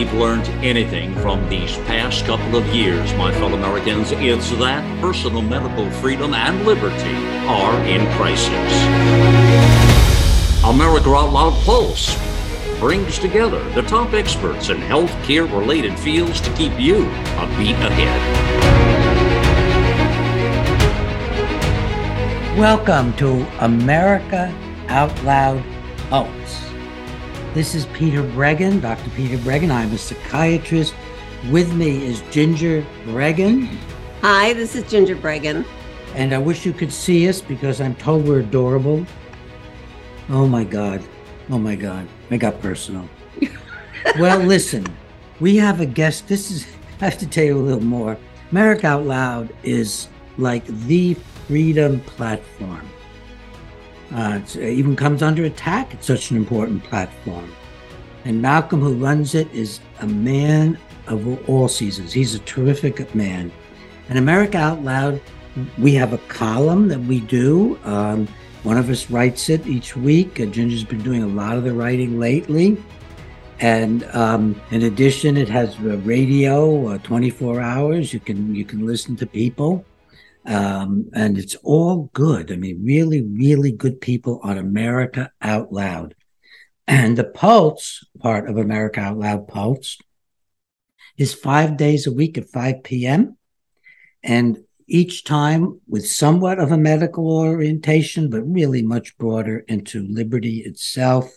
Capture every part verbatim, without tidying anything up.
we've learned anything from these past couple of years, my fellow Americans, it's that personal medical freedom and liberty are in crisis. America Out Loud Pulse brings together the top experts in healthcare-related fields to keep you a beat ahead. Welcome to America Out Loud Pulse. This is Peter Breggin, Doctor Peter Breggin. I'm a psychiatrist. With me is Ginger Breggin. Hi, this is Ginger Breggin. And I wish you could see us because I'm told we're adorable. Oh my God. Oh my God. I got personal. Well, listen, we have a guest. This is, I have to tell you a little more. America Out Loud is like the freedom platform. Uh, it even comes under attack. It's such an important platform. And Malcolm, who runs it, is a man of all seasons. He's a terrific man. And America Out Loud, we have a column that we do. Um, one of us writes it each week. Uh, Ginger's been doing a lot of the writing lately. And um, in addition, it has uh, radio, uh, twenty-four hours. You can you can listen to people. Um, and it's all good. I mean, really, really good people on America Out Loud. And the Pulse part of America Out Loud Pulse is five days a week at five p.m. And each time with somewhat of a medical orientation, but really much broader into liberty itself.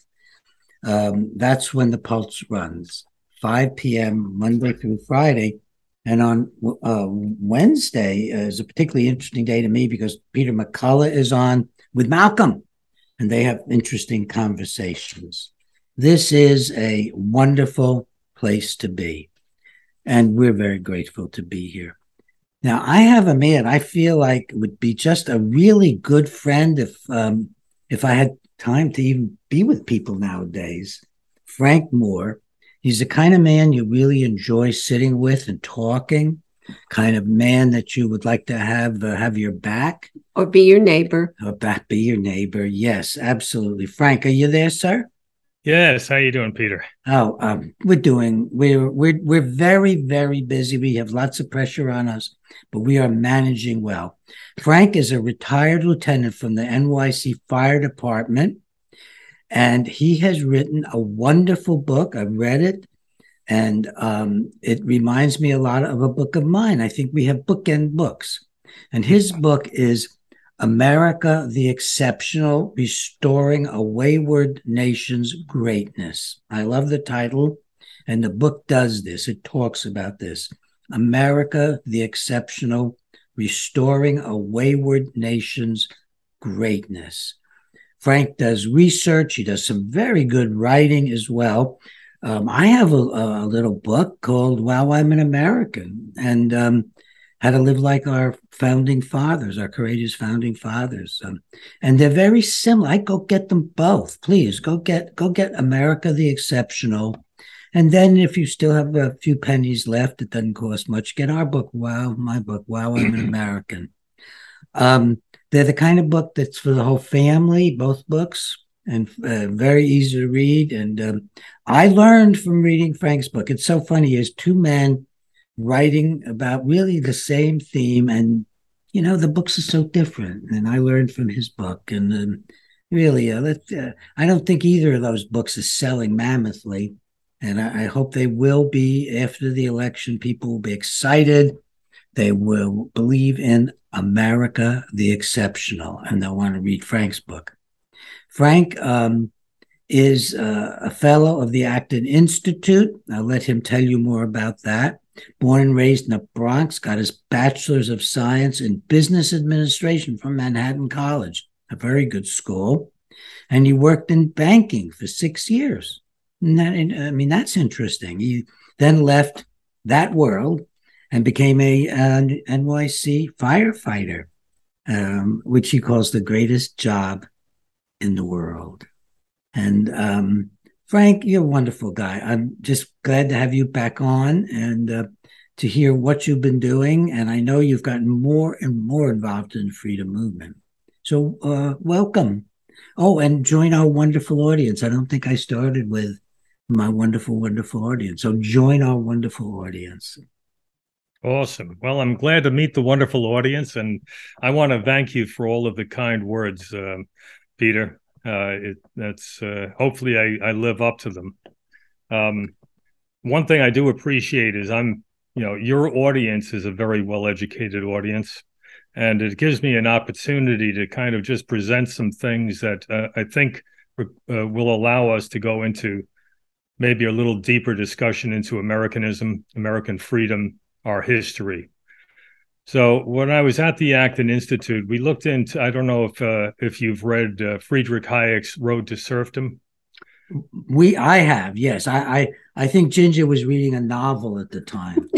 Um, that's when the Pulse runs, five p.m. Monday through Friday. And on uh, Wednesday is a particularly interesting day to me because Peter McCullough is on with Malcolm, and they have interesting conversations. This is a wonderful place to be, and we're very grateful to be here. Now, I have a man I feel like would be just a really good friend if um, if I had time to even be with people nowadays. Frank Moore. He's the kind of man you really enjoy sitting with and talking, kind of man that you would like to have uh, have your back. Or be your neighbor. Or back, be your neighbor. Yes, absolutely. Frank, are you there, sir? Yes. How you doing, Peter? Oh, um, we're doing, we're, we're, we're very, very busy. We have lots of pressure on us, but we are managing well. Frank is a retired lieutenant from the N Y C Fire Department. And he has written a wonderful book. I've read it, and um, it reminds me a lot of a book of mine. I think we have bookend books. And his book is America the Exceptional, Restoring a Wayward Nation's Greatness. I love the title, and the book does this. It talks about this. America the Exceptional, Restoring a Wayward Nation's Greatness. Frank does research. He does some very good writing as well. Um, I have a, a little book called Wow, I'm an American, and um, how to live like our founding fathers, our courageous founding fathers. Um, and they're very similar. I go get them both. Please go get go get America the Exceptional. And then if you still have a few pennies left, it doesn't cost much. Get our book, Wow, my book, Wow, I'm an American. Um, They're the kind of book that's for the whole family, both books, and uh, very easy to read. And um, I learned from reading Frank's book. It's so funny. There's two men writing about really the same theme. And, you know, the books are so different. And I learned from his book. And um, really, uh, let's, uh, I don't think either of those books is selling mammothly. And I, I hope they will be after the election. People will be excited. They will believe in America the Exceptional, and they'll want to read Frank's book. Frank um, is uh, a fellow of the Acton Institute. I'll let him tell you more about that. Born and raised in the Bronx, got his bachelor's of science in business administration from Manhattan College, a very good school. And he worked in banking for six years. And that, I mean, that's interesting. He then left that world and became a uh, N Y C firefighter, um, which he calls the greatest job in the world. And um, Frank, you're a wonderful guy. I'm just glad to have you back on and uh, to hear what you've been doing. And I know you've gotten more and more involved in the freedom movement. So uh, welcome. Oh, and join our wonderful audience. I don't think I started with my wonderful, wonderful audience. So join our wonderful audience. Awesome. Well, I'm glad to meet the wonderful audience, and I want to thank you for all of the kind words, uh, Peter. Uh, it, that's uh, hopefully I, I live up to them. Um, one thing I do appreciate is I'm, you know, your audience is a very well-educated audience, and it gives me an opportunity to kind of just present some things that uh, I think uh, will allow us to go into maybe a little deeper discussion into Americanism, American freedom, our history. So when I was at the Acton Institute, we looked into, I don't know if uh, if you've read uh, Friedrich Hayek's Road to Serfdom. We, I have, yes. I, I, I think Ginger was reading a novel at the time.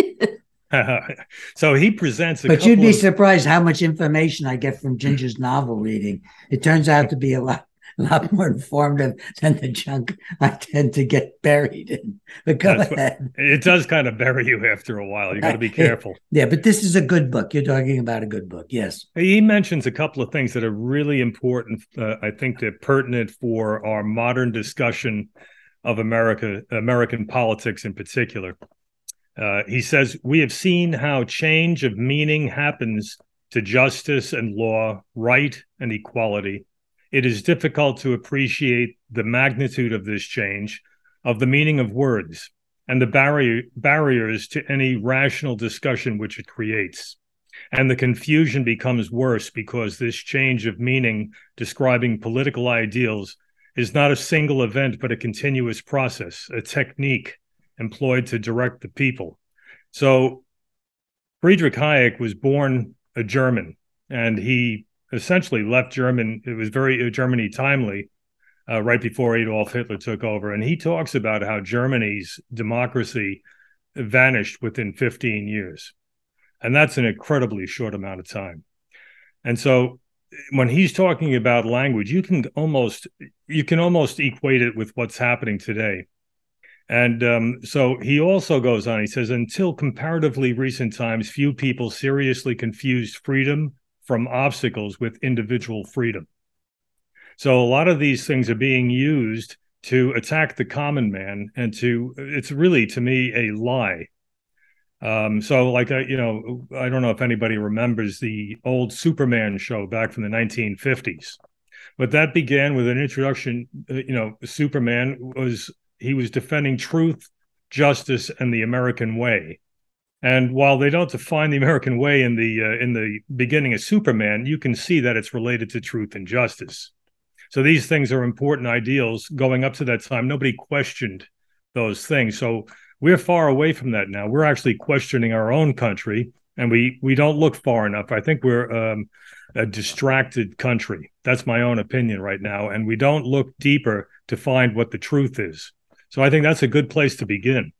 So he presents a But you'd be of, surprised how much information I get from Ginger's novel reading. It turns out to be a lot a lot more informative than the junk I tend to get buried in. But go That's ahead. What, it does kind of bury you after a while. You got to be careful. Yeah, but this is a good book. You're talking about a good book. Yes. He mentions a couple of things that are really important. Uh, I think they're pertinent for our modern discussion of America, American politics in particular. Uh, he says, we have seen how change of meaning happens to justice and law, right and equality. It is difficult to appreciate the magnitude of this change, of the meaning of words, and the barrier, barriers to any rational discussion which it creates. And the confusion becomes worse because this change of meaning describing political ideals is not a single event, but a continuous process, a technique employed to direct the people. So Friedrich Hayek was born a German, and he essentially left German. It was very uh, Germany timely, uh, right before Adolf Hitler took over. And he talks about how Germany's democracy vanished within fifteen years. And that's an incredibly short amount of time. And so when he's talking about language, you can almost you can almost equate it with what's happening today. And um, so he also goes on, he says, until comparatively recent times, few people seriously confused freedom from obstacles with individual freedom. So a lot of these things are being used to attack the common man, and to, it's really, to me, a lie. Um, so like, I, you know, I don't know if anybody remembers the old Superman show back from the nineteen fifties, but that began with an introduction. Uh, you know, Superman was, he was defending truth, justice, and the American way. And while they don't define the American way in the uh, in the beginning of Superman, you can see that it's related to truth and justice. So these things are important ideals. Going up to that time, nobody questioned those things. So we're far away from that now. We're actually questioning our own country, and we we don't look far enough. I think we're um, a distracted country. That's my own opinion right now. And we don't look deeper to find what the truth is. So I think that's a good place to begin.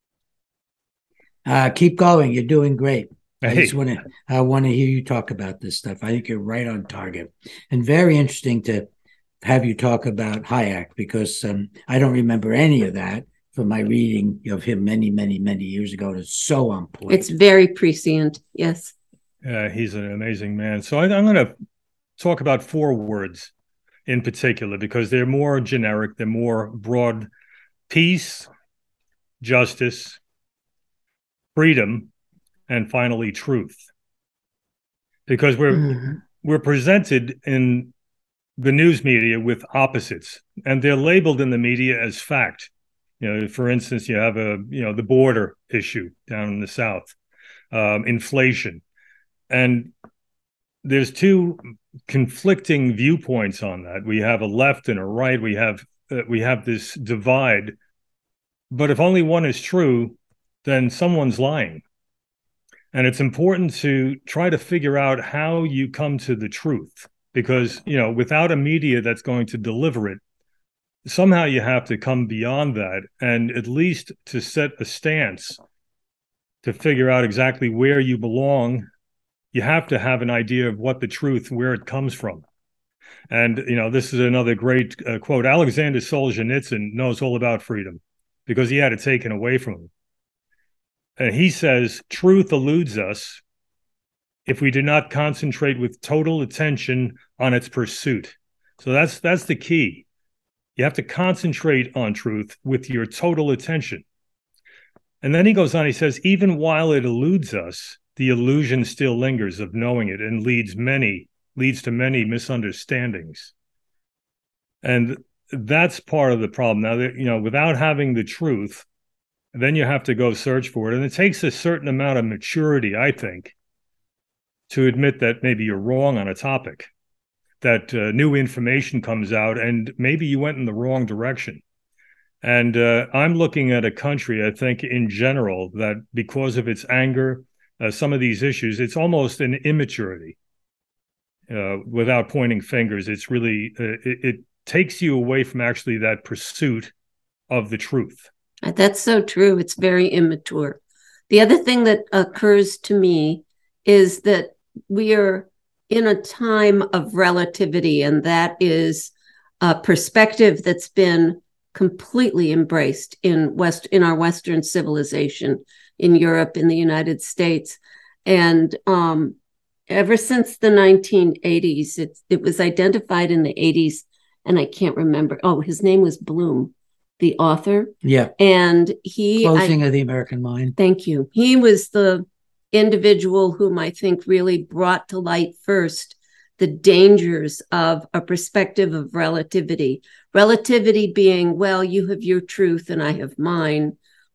Uh, keep going. You're doing great. I Hey. just want to I want to hear you talk about this stuff. I think you're right on target, and very interesting to have you talk about Hayek, because um, I don't remember any of that from my reading of him many, many, many years ago. It's so on point. It's very prescient. Yes. Uh, he's an amazing man. So I, I'm going to talk about four words in particular because they're more generic, they're more broad: peace, justice, freedom, and finally truth. Because we're mm-hmm. we're presented in the news media with opposites, and they're labeled in the media as fact. You know, for instance, you have a you know the border issue down in the South, um, inflation, and there's two conflicting viewpoints on that. We have a left and a right. We have uh, we have this divide, but if only one is true, then someone's lying. And it's important to try to figure out how you come to the truth, because, you know, without a media that's going to deliver it, somehow you have to come beyond that, and at least to set a stance to figure out exactly where you belong. You have to have an idea of what the truth, where it comes from. And, you know, this is another great uh, quote. Alexander Solzhenitsyn knows all about freedom because he had it taken away from him. And he says, truth eludes us if we do not concentrate with total attention on its pursuit. So that's that's the key. You have to concentrate on truth with your total attention. And then he goes on, he says, even while it eludes us, the illusion still lingers of knowing it and leads many, leads to many misunderstandings. And that's part of the problem. Now, that, you know, without having the truth, then you have to go search for it. And it takes a certain amount of maturity, I think, to admit that maybe you're wrong on a topic, that uh, new information comes out and maybe you went in the wrong direction. And uh, I'm looking at a country, I think, in general, that because of its anger, uh, some of these issues, it's almost an immaturity. Uh, without pointing fingers, it's really, uh, it, it takes you away from actually that pursuit of the truth. That's so true. It's very immature. The other thing that occurs to me is that we are in a time of relativity, and that is a perspective that's been completely embraced in West in our Western civilization, in Europe, in the United States. And um, ever since the nineteen eighties, it, it was identified in the eighties, and I can't remember. Oh, his name was Bloom, the author. Yeah. And he... Closing I, of the American Mind. Thank you. He was the individual whom I think really brought to light first the dangers of a perspective of relativity. Relativity being, well, you have your truth and I have mine,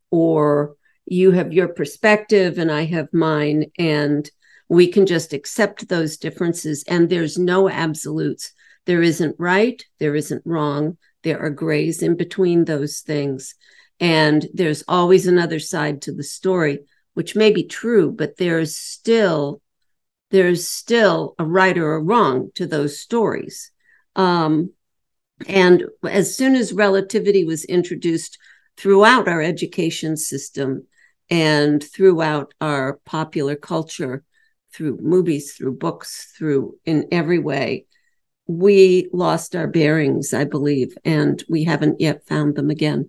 or you have your perspective and I have mine, and we can just accept those differences. And there's no absolutes. There isn't right, there isn't wrong. There are grays in between those things. And there's always another side to the story, which may be true, but there's still there's still a right or a wrong to those stories. Um, and as soon as relativity was introduced throughout our education system and throughout our popular culture, through movies, through books, through in every way, we lost our bearings, I believe, and we haven't yet found them again.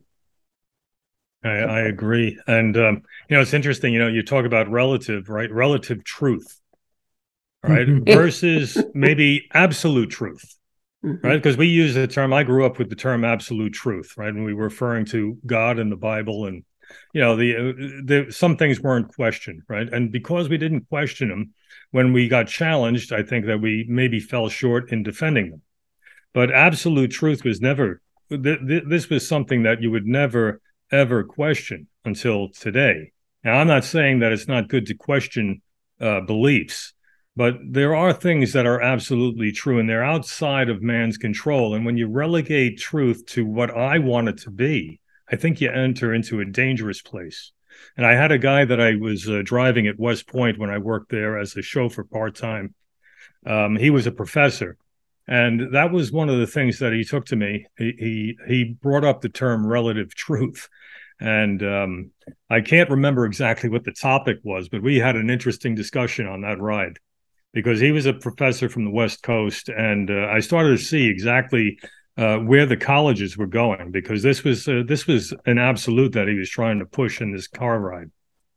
I, I agree. And, um, you know, it's interesting, you know, you talk about relative, right? Relative truth, right? Mm-hmm. Versus maybe absolute truth, Mm-hmm. right? Because we use the term, I grew up with the term absolute truth, right? And we were referring to God and the Bible, and, you know, the, uh, the some things weren't questioned, right? And because we didn't question them, when we got challenged, I think that we maybe fell short in defending them. But absolute truth was never, th- th- this was something that you would never, ever question until today. Now, I'm not saying that it's not good to question uh, beliefs, but there are things that are absolutely true, and they're outside of man's control. And when you relegate truth to what I want it to be, I think you enter into a dangerous place. And I had a guy that I was uh, driving at West Point when I worked there as a chauffeur part-time. Um, he was a professor. And that was one of the things that he took to me. He he, he brought up the term relative truth. And um, I can't remember exactly what the topic was, but we had an interesting discussion on that ride, because he was a professor from the West Coast. And uh, I started to see exactly uh, where the colleges were going, because this was uh, this was an absolute that he was trying to push in this car ride.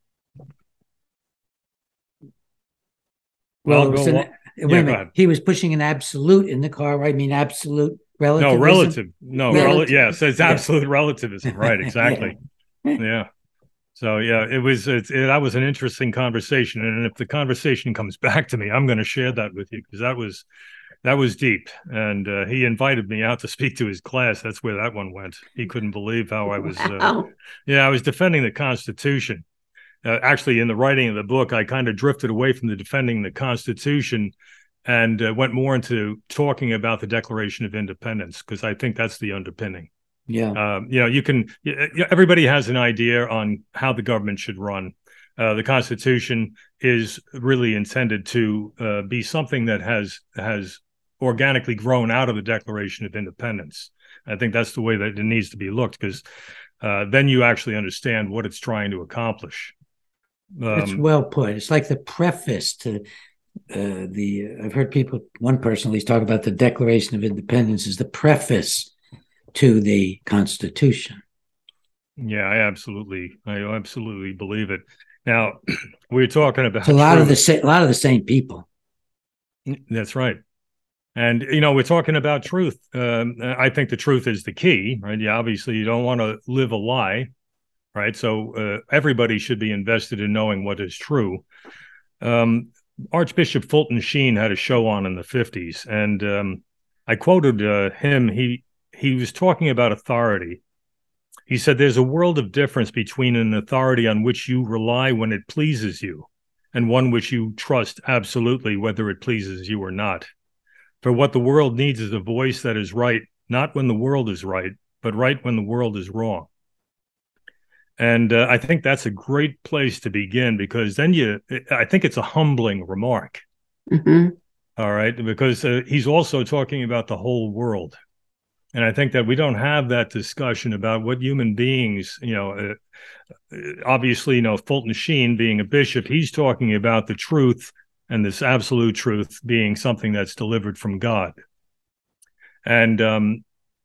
Well, I'll it was go an, on. wait Yeah, a go minute. ahead. He was pushing an absolute in the car. I mean, absolute relativism. No, relative. No, Relative. rel- yeah, so it's Yeah. absolute relativism. Right, exactly. Yeah. Yeah. So, yeah, it was, it, it, that was an interesting conversation. And if the conversation comes back to me, I'm going to share that with you, because that was, that was deep. And uh, he invited me out to speak to his class. That's where that one went. He couldn't believe how I was, uh, Wow. yeah, I was defending the Constitution. Uh, actually, in the writing of the book, I kind of drifted away from the defending the Constitution and uh, went more into talking about the Declaration of Independence, because I think that's the underpinning. Yeah. Um, you know, you can, you, everybody has an idea on how the government should run. Uh, the Constitution is really intended to uh, be something that has has organically grown out of the Declaration of Independence. I think that's the way that it needs to be looked, because uh, then you actually understand what it's trying to accomplish. That's Um, well put. It's like the preface to uh, the, I've heard people, one person at least, talk about the Declaration of Independence as the preface to the Constitution. yeah, I absolutely, I absolutely believe it. Now, we're talking about It's a lot of the truth. sa- a lot of the same people. That's right. And, you know, we're talking about truth. Um, I think the truth is the key, right? Yeah, obviously, you don't want to live a lie, right? So uh, everybody should be invested in knowing what is true. Um, Archbishop Fulton Sheen had a show on in the fifties, and um, I quoted uh, him. He he was talking about authority. He said, "There's a world of difference between an authority on which you rely when it pleases you and one which you trust absolutely whether it pleases you or not. For what the world needs is a voice that is right, not when the world is right, but right when the world is wrong." And uh, I think that's a great place to begin, because then you, I think it's a humbling remark. Mm-hmm. All right. Because uh, he's also talking about the whole world. And I think that we don't have that discussion about what human beings, you know, uh, obviously, you know, Fulton Sheen being a bishop, he's talking about the truth, and this absolute truth being something that's delivered from God. And um,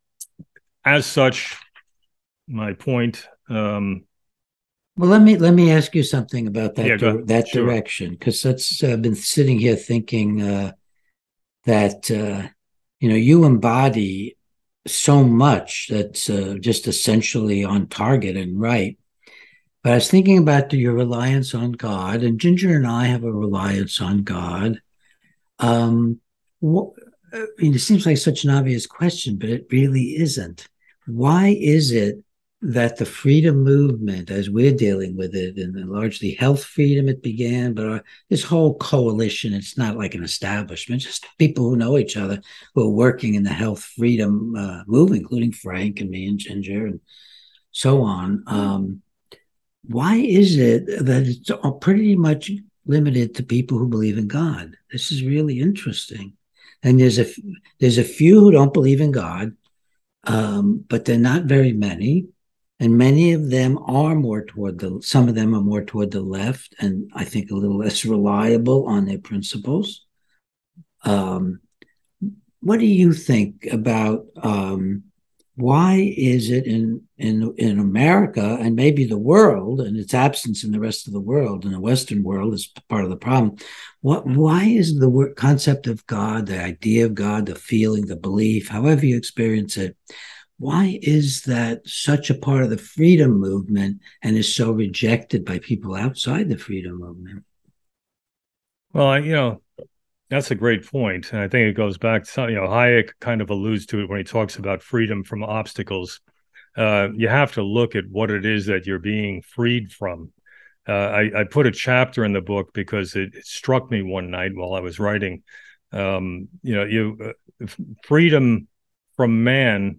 as such, my point. Um, well, let me let me ask you something about that yeah, di- that sure. direction, because that's uh, I've been sitting here thinking uh, that uh, you know you embody so much that's uh, just essentially on target and right. But I was thinking about your reliance on God, and Ginger and I have a reliance on God. Um, what, I mean, it seems like such an obvious question, but it really isn't. Why is it that the freedom movement, as we're dealing with it, and largely health freedom it began, but our, this whole coalition, it's not like an establishment, just people who know each other who are working in the health freedom uh, movement, including Frank and me and Ginger and so on. Um, why is it that it's pretty much limited to people who believe in God? This is really interesting. And there's a there's a few who don't believe in God, um, but they're not very many. And many of them are more toward the, some of them are more toward the left, and I think a little less reliable on their principles. Um, what do you think about um, why is it in, in, in America and maybe the world, and its absence in the rest of the world, in the Western world is part of the problem. What, why is the word, concept of God, the idea of God, the feeling, the belief, however you experience it, why is that such a part of the freedom movement and is so rejected by people outside the freedom movement? Well, you know, that's a great point. And I think it goes back to, you know, Hayek kind of alludes to it when he talks about freedom from obstacles. Uh, you have to look at what it is that you're being freed from. Uh, I, I put a chapter in the book because it, it struck me one night while I was writing. Um, you know, you uh, freedom from man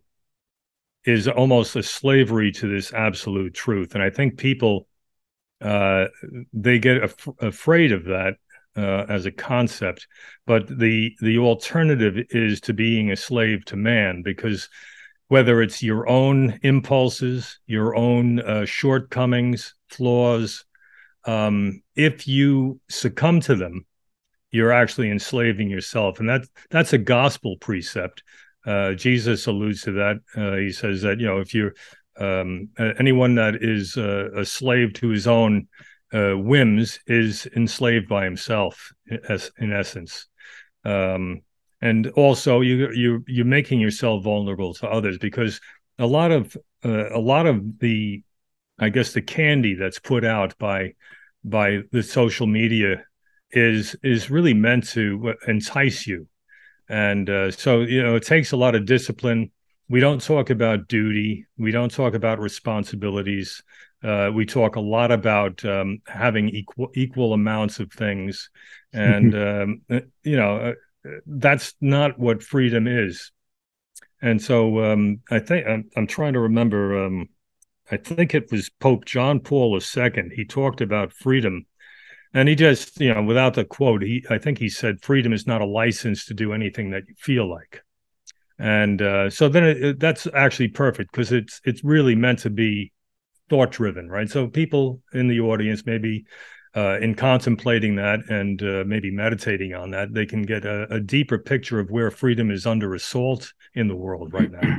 is almost a slavery to this absolute truth. And I think people, uh, they get af- afraid of that uh, as a concept. But the the alternative is to being a slave to man, because whether it's your own impulses, your own uh, shortcomings, flaws, um, if you succumb to them, you're actually enslaving yourself. And that that's a gospel precept. Uh, Jesus alludes to that. Uh, he says that, you know, if you're um, anyone that is uh, a slave to his own uh, whims is enslaved by himself, as, in essence. Um, and also, you you you're making yourself vulnerable to others, because a lot of uh, a lot of the, I guess, the candy that's put out by by the social media is is really meant to entice you. And uh, so, you know, it takes a lot of discipline. We don't talk about duty. We don't talk about responsibilities. Uh, we talk a lot about um, having equal equal amounts of things. And, um, you know, uh, that's not what freedom is. And so um, I think I'm, I'm trying to remember, um, I think it was Pope John Paul the Second. He talked about freedom. And he just, you know, without the quote, he, I think he said, freedom is not a license to do anything that you feel like. And uh, so then it, it, that's actually perfect, because it's it's really meant to be thought driven, right? So people in the audience, maybe uh, in contemplating that and uh, maybe meditating on that, they can get a, a deeper picture of where freedom is under assault in the world right now.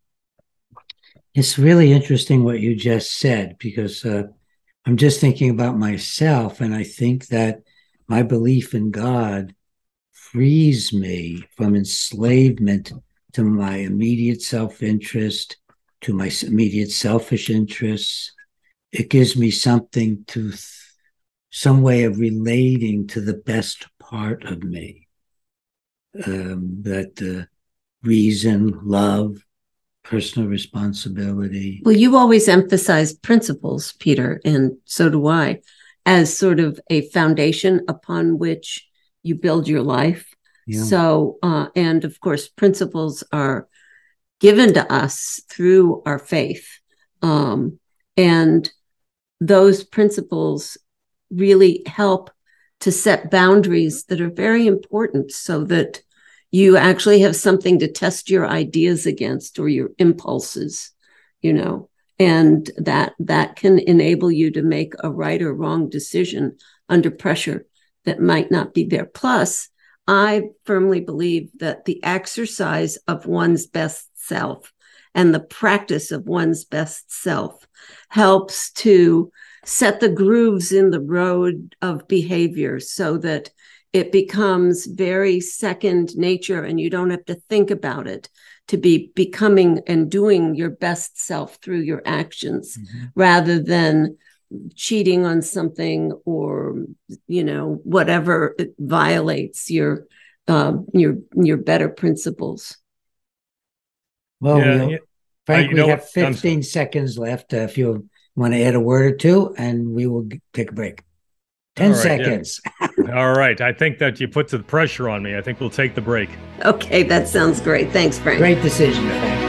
It's really interesting what you just said, because uh, I'm just thinking about myself, and I think that my belief in God frees me from enslavement to my immediate self-interest, to my immediate selfish interests. It gives me something to, th- some way of relating to the best part of me. Um, that uh, reason, love, personal responsibility. Well, you always emphasize principles, Peter, and so do I, as sort of a foundation upon which you build your life. Yeah. So, uh, and of course, principles are given to us through our faith. Um, and those principles really help to set boundaries that are very important so that you actually have something to test your ideas against or your impulses, you know, and that that can enable you to make a right or wrong decision under pressure that might not be there. Plus, I firmly believe that the exercise of one's best self and the practice of one's best self helps to set the grooves in the road of behavior so that it becomes very second nature and you don't have to think about it, to be becoming and doing your best self through your actions, mm-hmm. rather than cheating on something or, you know, whatever violates your um, your your better principles. Well, yeah, we'll yeah. Frank, uh, we have fifteen seconds left. Uh, if you want to add a word or two, and we will take a break. Ten right, seconds. Yeah. All right. I think that you put the pressure on me. I think we'll take the break. Okay, that sounds great. Thanks, Frank. Great decision, Frank.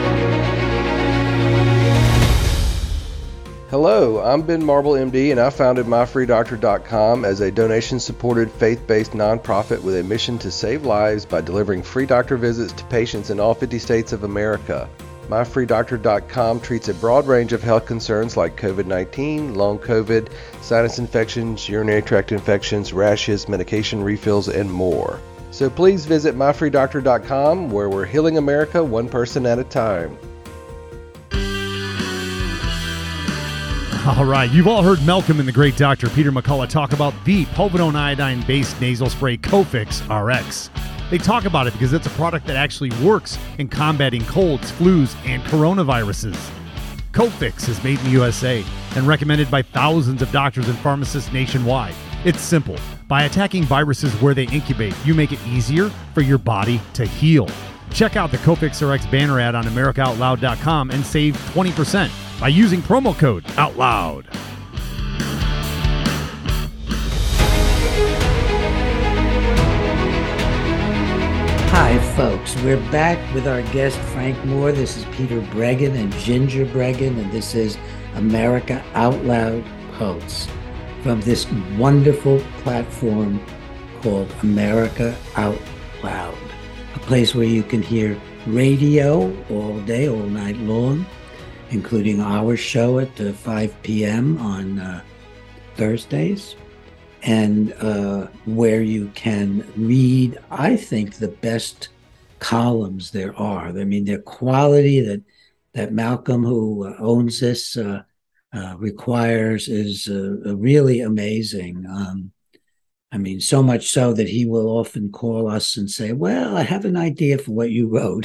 Hello, I'm Ben Marble, M D, and I founded my free doctor dot com as a donation-supported, faith-based nonprofit with a mission to save lives by delivering free doctor visits to patients in all fifty states of America. my free doctor dot com treats a broad range of health concerns like covid nineteen, long COVID, sinus infections, urinary tract infections, rashes, medication refills, and more. So please visit my free doctor dot com, where we're healing America one person at a time. All right, you've all heard Malcolm and the great Doctor Peter McCullough talk about the povidone iodine-based nasal spray Cofix R X. They talk about it because it's a product that actually works in combating colds, flus, and coronaviruses. Cofix is made in the U S A and recommended by thousands of doctors and pharmacists nationwide. It's simple. By attacking viruses where they incubate, you make it easier for your body to heal. Check out the Cofix R X banner ad on America Out Loud dot com and save twenty percent by using promo code OUTLOUD. Hi, folks. We're back with our guest, Frank Moore. This is Peter Breggin and Ginger Breggin, and this is America Out Loud Pulse from this wonderful platform called America Out Loud, a place where you can hear radio all day, all night long, including our show at uh, five p.m. on uh, Thursdays, and uh, where you can read, I think, the best columns there are. I mean, their quality that that Malcolm, who uh, owns this, uh, uh, requires is uh, really amazing. Um, I mean, so much so that he will often call us and say, well, I have an idea for what you wrote.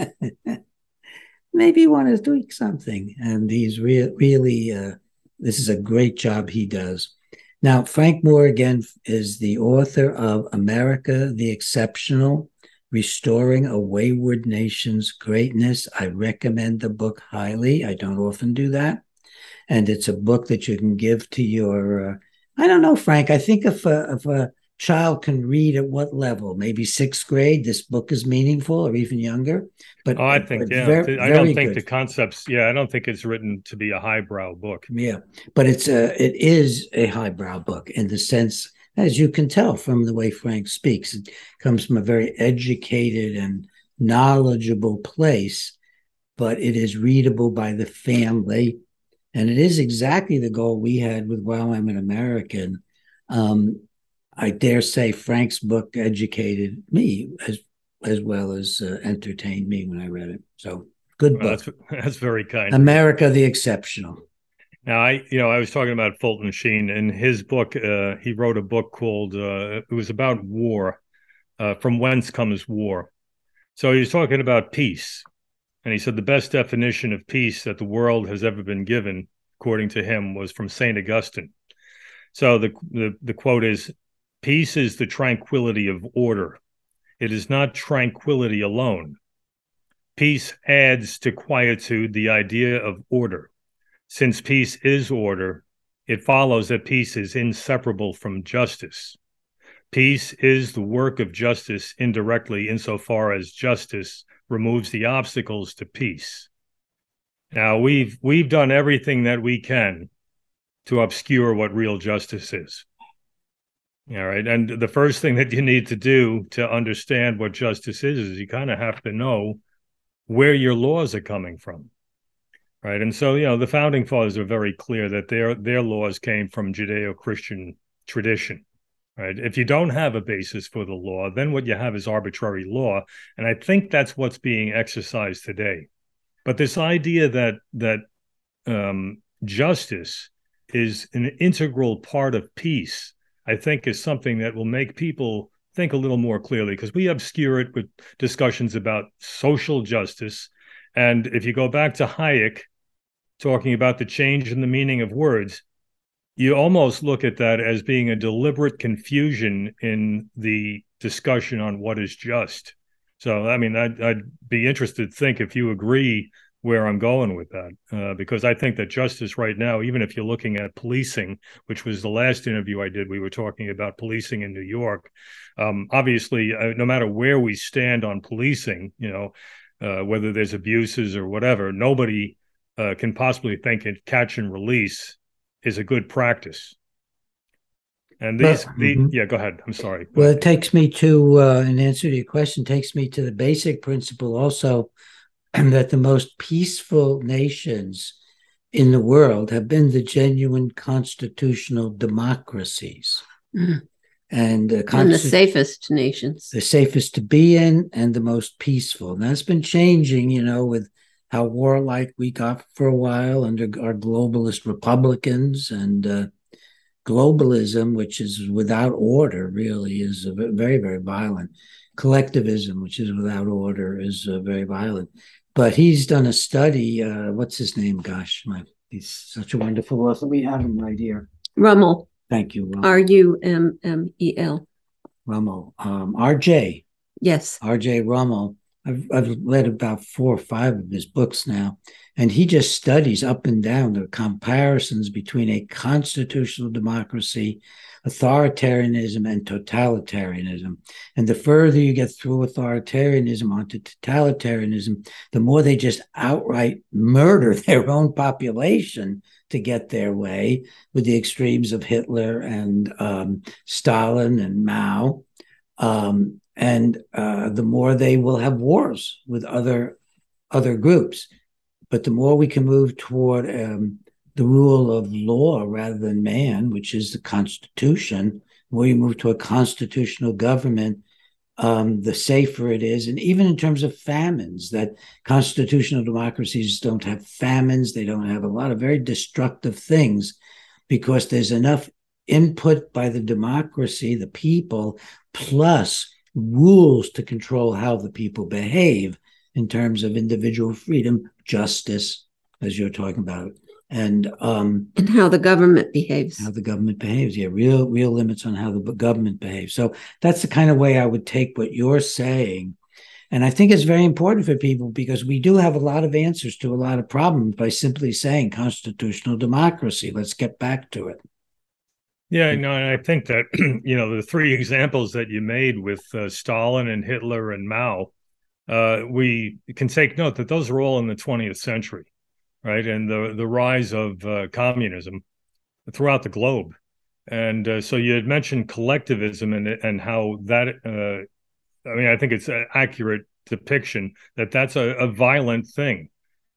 Maybe you want to tweak something. And he's re- really, uh, this is a great job he does. Now, Frank Moore, again, is the author of America the Exceptional, Restoring a Wayward Nation's Greatness. I recommend the book highly. I don't often do that. And it's a book that you can give to your, uh, I don't know, Frank, I think if a, if a child can read at what level, maybe sixth grade, this book is meaningful, or even younger. But oh, I think, but yeah, very, I don't think good. the concepts, yeah, I don't think it's written to be a highbrow book. Yeah, but it's a, it is a highbrow book in the sense, as you can tell from the way Frank speaks, it comes from a very educated and knowledgeable place, but it is readable by the family. And it is exactly the goal we had with While I'm an American. Um, I dare say Frank's book educated me as as well as uh, entertained me when I read it. So good book. Well, that's, that's very kind. America the Exceptional. Now, I, you know, I was talking about Fulton Sheen. In his book, uh, he wrote a book called, uh, it was about war. uh, from whence comes war. So he's talking about peace. And he said the best definition of peace that the world has ever been given, according to him, was from Saint Augustine. So the, the, the quote is, "Peace is the tranquility of order. It is not tranquility alone. Peace adds to quietude the idea of order. Since peace is order, it follows that peace is inseparable from justice. Peace is the work of justice indirectly insofar as justice removes the obstacles to peace." Now, we've we've done everything that we can to obscure what real justice is. All right. And the first thing that you need to do to understand what justice is, is you kind of have to know where your laws are coming from. Right. And so, you know, the founding fathers are very clear that their their laws came from Judeo-Christian tradition. Right. If you don't have a basis for the law, then what you have is arbitrary law. And I think that's what's being exercised today. But this idea that that um, justice is an integral part of peace, I think, is something that will make people think a little more clearly, because we obscure it with discussions about social justice. And if you go back to Hayek, talking about the change in the meaning of words, you almost look at that as being a deliberate confusion in the discussion on what is just. So, I mean, I'd, I'd be interested to think if you agree where I'm going with that, uh, because I think that justice right now, even if you're looking at policing, which was the last interview I did, we were talking about policing in New York. Um, obviously, uh, no matter where we stand on policing, you know, uh, whether there's abuses or whatever, nobody uh, can possibly think that catch and release is a good practice. And these, Well, the, mm-hmm. yeah, go ahead. I'm sorry. Go well, ahead. it takes me to, uh, in answer to your question, takes me to the basic principle also that the most peaceful nations in the world have been the genuine constitutional democracies. Mm. And, uh, and the safest nations. The safest to be in and the most peaceful. And that's been changing, you know, with how warlike we got for a while under our globalist Republicans, and uh, globalism, which is without order, really is very, very violent. Collectivism, which is without order, is uh, very violent. But he's done a study. Uh, what's his name? Gosh, my, he's such a wonderful author. We have him right here. Rummel. Thank you. Rummel. R U M M E L. Rummel. Um, R J. Yes. R J Rummel. I've, I've read about four or five of his books now, and he just studies up and down the comparisons between a constitutional democracy, authoritarianism, and totalitarianism. And the further you get through authoritarianism onto totalitarianism, the more they just outright murder their own population to get their way, with the extremes of Hitler and um, Stalin and Mao. Um, and uh, the more they will have wars with other other groups. But the more we can move toward um, the rule of law rather than man, which is the Constitution, the more you move to a constitutional government, um, the safer it is. And even in terms of famines, that constitutional democracies don't have famines. They don't have a lot of very destructive things, because there's enough input by the democracy, the people, plus rules to control how the people behave in terms of individual freedom, justice, as you're talking about, and um, and how the government behaves. How the government behaves, yeah, real real limits on how the government behaves. So that's the kind of way I would take what you're saying, and I think it's very important for people, because we do have a lot of answers to a lot of problems by simply saying constitutional democracy. Let's get back to it. Yeah, no, and I think that, you know, the three examples that you made with uh, Stalin and Hitler and Mao, uh, we can take note that those are all in the twentieth century, right? And the, the rise of uh, communism throughout the globe. And uh, so you had mentioned collectivism and, and how that, uh, I mean, I think it's an accurate depiction that that's a, a violent thing.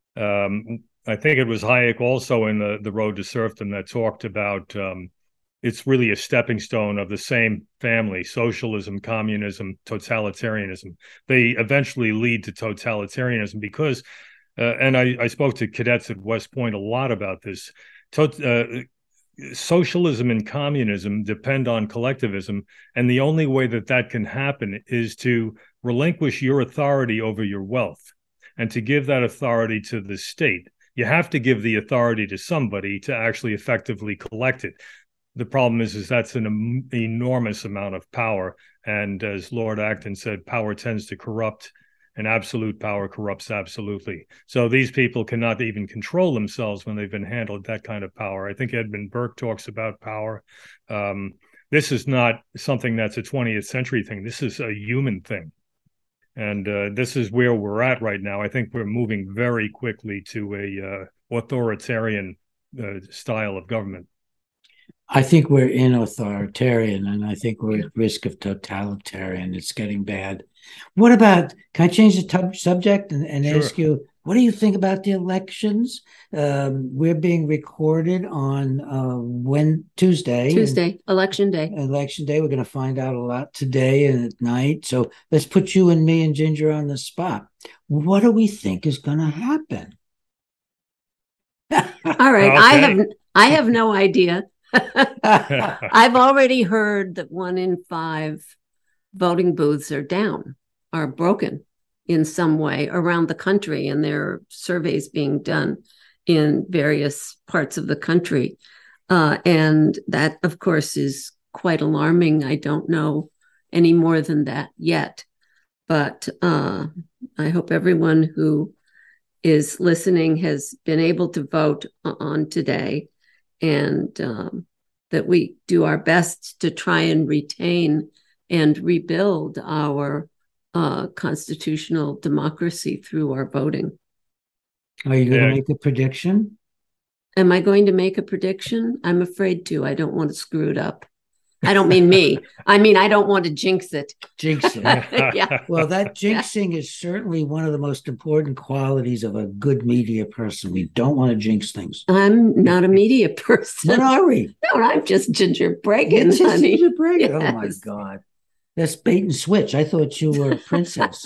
Um, I think it was Hayek also in the, the Road to Serfdom that talked about um, it's really a stepping stone of the same family: socialism, communism, totalitarianism. They eventually lead to totalitarianism because, uh, and I, I spoke to cadets at West Point a lot about this, Tot, uh, socialism and communism depend on collectivism, and the only way that that can happen is to relinquish your authority over your wealth and to give that authority to the state. You have to give the authority to somebody to actually effectively collect it. The problem is, is that's an em- enormous amount of power. And as Lord Acton said, power tends to corrupt, and absolute power corrupts absolutely. So these people cannot even control themselves when they've been handled that kind of power. I think Edmund Burke talks about power. Um, this is not something that's a twentieth century thing. This is a human thing. And uh, this is where we're at right now. I think we're moving very quickly to a uh, authoritarian uh, style of government. I think we're in authoritarian, and I think we're at risk of totalitarian. It's getting bad. What about, can I change the t- subject and, and Sure. ask you, what do you think about the elections? Um, we're being recorded on uh, when Tuesday. Tuesday, election day. Election day. We're going to find out a lot today and at night. So let's put you and me and Ginger on the spot. What do we think is going to happen? All right. Okay. I have I have no idea. I've already heard that one in five voting booths are down, are broken in some way around the country, and there are surveys being done in various parts of the country. Uh, and that, of course, is quite alarming. I don't know any more than that yet, but uh, I hope everyone who is listening has been able to vote on today, and um, that we do our best to try and retain and rebuild our uh, constitutional democracy through our voting. Are you going Yeah. to make a prediction? Am I going to make a prediction? I'm afraid to. I don't want to screw it up. I don't mean me. I mean, I don't want to jinx it. Jinx it. Yeah. Well, that jinxing is certainly one of the most important qualities of a good media person. We don't want to jinx things. I'm not a media person. What are we? No, I'm just Ginger Bregan, It's just honey. Ginger Bregan. Oh my Yes. God. That's bait and switch. I thought you were a princess.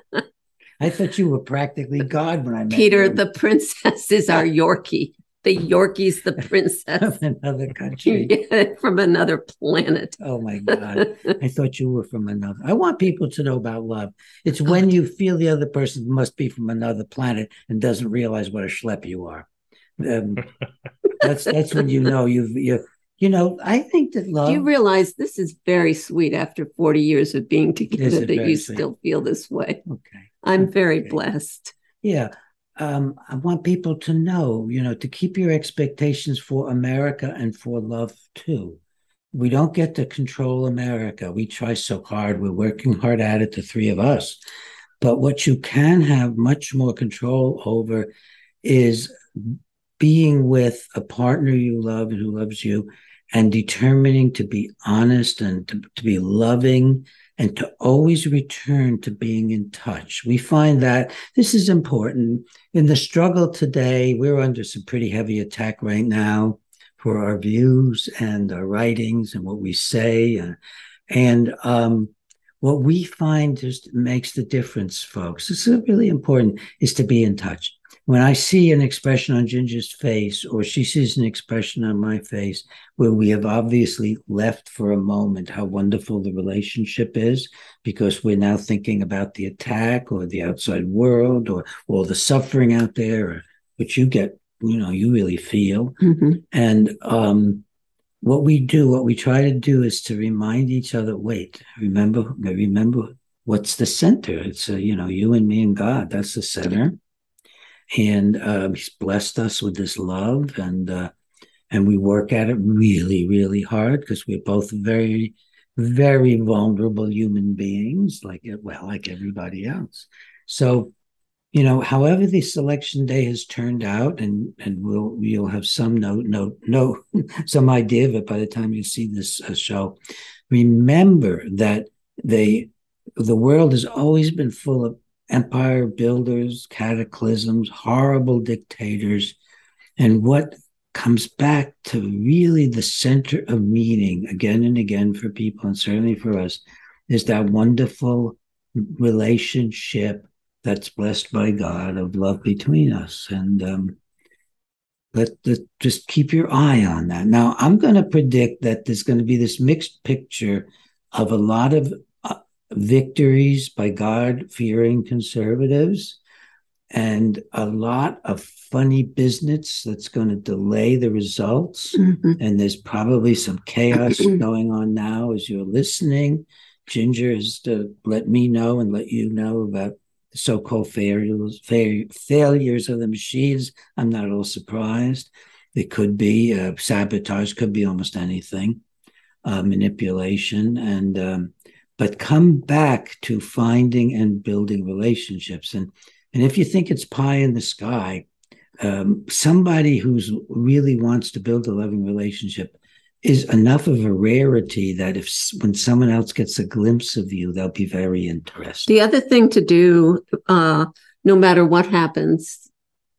I thought you were practically God when I met Peter, you. the princess is our Yorkie. The Yorkie's the princess Of another country. from another planet. Oh my God. I thought you were from another. I want people to know about love. It's when you feel the other person must be from another planet and doesn't realize what a schlep you are. Um, that's that's when you know you've you you know. I think that love. Do you realize this is very sweet after forty years of being together Is it that very you sweet? still feel this way? Okay. I'm very Okay. blessed. Yeah. Um, I want people to know, you know, to keep your expectations for America and for love too. We don't get to control America. We try so hard. We're working hard at it, the three of us. But what you can have much more control over is being with a partner you love and who loves you, and determining to be honest and to, to be loving and to always return to being in touch. We find that this is important. In the struggle today, we're under some pretty heavy attack right now for our views and our writings and what we say. And, and um, what we find just makes the difference, folks. This is really important, is to be in touch. When I see an expression on Ginger's face, or she sees an expression on my face, where we have obviously left for a moment how wonderful the relationship is, because we're now thinking about the attack or the outside world or all the suffering out there, which you get, you know, you really feel. Mm-hmm. And um, what we do, what we try to do is to remind each other, wait, remember, remember what's the center? It's, a, you know, you and me and God, that's the center. And um, he's blessed us with this love, and uh, and we work at it really, really hard, because we're both very, very vulnerable human beings, like well, like everybody else. So, you know, however this election day has turned out, and and we'll you'll have some no no no some idea of it by the time you see this uh, show. Remember that they the world has always been full of empire builders, cataclysms, horrible dictators. And what comes back to really the center of meaning again and again for people, and certainly for us, is that wonderful relationship that's blessed by God of love between us. And um, but the, just keep your eye on that. Now, I'm going to predict that there's going to be this mixed picture of a lot of uh, victories by God-fearing conservatives and a lot of funny business that's going to delay the results. Mm-hmm. And there's probably some chaos going on now as you're listening. Ginger is to let me know and let you know about the so-called failures, failures of the machines. I'm not at all surprised. It could be uh, sabotage, could be almost anything, uh, manipulation, and um, but come back to finding and building relationships. And and if you think it's pie in the sky, um, somebody who's really wants to build a loving relationship is enough of a rarity that if when someone else gets a glimpse of you, they'll be very interested. The other thing to do, uh, no matter what happens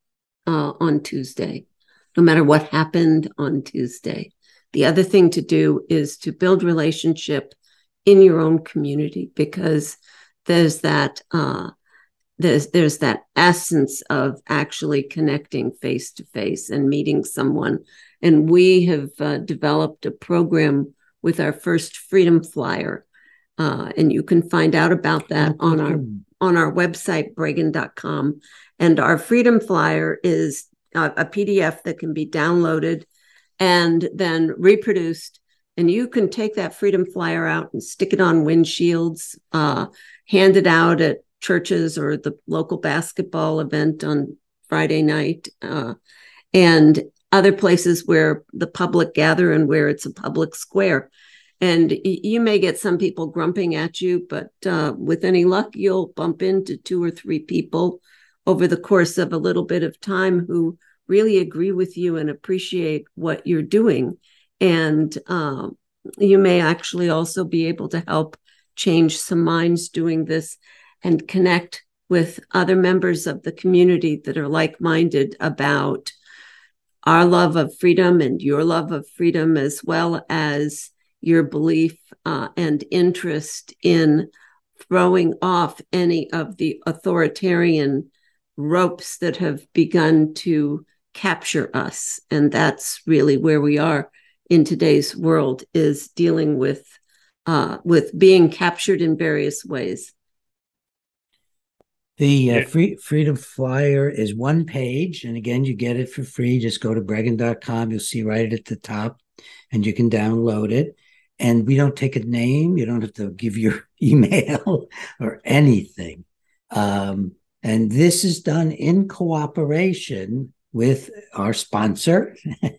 uh, on Tuesday, no matter what happened on Tuesday, the other thing to do is to build relationship in your own community, because there's that uh, there's there's that essence of actually connecting face to face and meeting someone. And we have uh, developed a program with our first Freedom Flyer. Uh, and you can find out about that on our on our website, Bregan dot com. And our Freedom Flyer is a, a P D F that can be downloaded and then reproduced. And you can take that Freedom Flyer out and stick it on windshields, uh, hand it out at churches or the local basketball event on Friday night, uh, and other places where the public gather and where it's a public square. And you may get some people grumping at you, but uh, with any luck, you'll bump into two or three people over the course of a little bit of time who really agree with you and appreciate what you're doing. And uh, you may actually also be able to help change some minds doing this and connect with other members of the community that are like-minded about our love of freedom and your love of freedom, as well as your belief uh, and interest in throwing off any of the authoritarian ropes that have begun to capture us. And that's really where we are in today's world, is dealing with uh, with being captured in various ways. The uh, free, Freedom Flyer is one page. And again, you get it for free. Just go to Bregan dot com. You'll see right at the top, and you can download it. And we don't take a name. You don't have to give your email or anything. Um, and this is done in cooperation with our sponsor.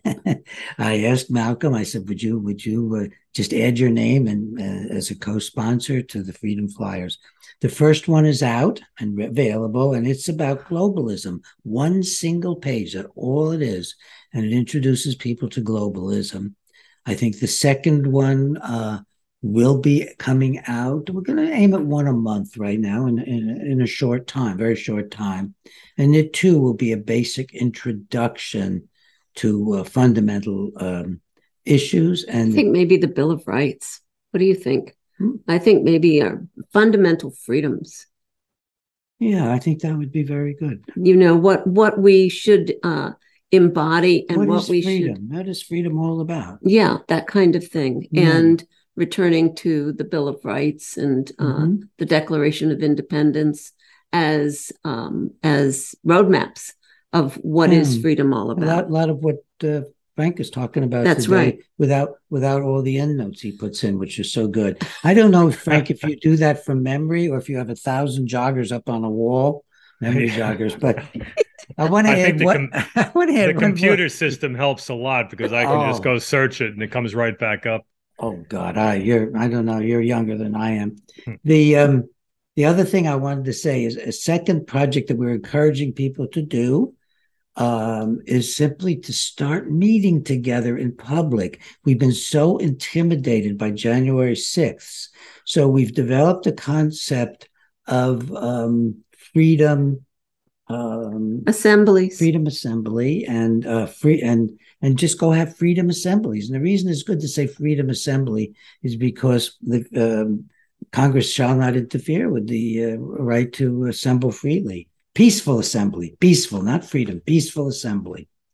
I asked Malcolm, I said, would you, would you uh, just add your name and uh, as a co-sponsor to the Freedom Flyers? The first one is out and available, and it's about globalism. One single page, that's all it is. And it introduces people to globalism. I think the second one uh, will be coming out. We're going to aim at one a month right now in, in, in a short time, very short time. And it too will be a basic introduction to uh, fundamental um, issues. And I think maybe the Bill of Rights. What do you think? Hmm? I think maybe our fundamental freedoms. Yeah, I think that would be very good. You know, what, what we should uh, embody and what, what is we freedom? should. What is freedom all about? Yeah, that kind of thing. Yeah. And returning to the Bill of Rights and uh, Mm-hmm. the Declaration of Independence as um, as roadmaps of what is Hmm. freedom all A about. lot, lot of what uh, Frank is talking about That's today, right. without without all the endnotes he puts in, which is so good. I don't know, Frank, if you do that from memory or if you have a thousand joggers up on a wall, memory joggers. But I want to I think add the what com- I want to add The one computer more. system helps a lot because I can just Oh. go search it and it comes right back up. Oh God, I you're I don't know, you're younger than I am. Hmm. The um the other thing I wanted to say is a second project that we're encouraging people to do um, is simply to start meeting together in public. We've been so intimidated by January sixth. So we've developed a concept of um, freedom, um, Assemblies. freedom assembly and uh, free and and just go have freedom assemblies. And the reason it's good to say freedom assembly is because the um, Congress shall not interfere with the uh, right to assemble freely. Peaceful assembly, peaceful, not freedom, peaceful assembly.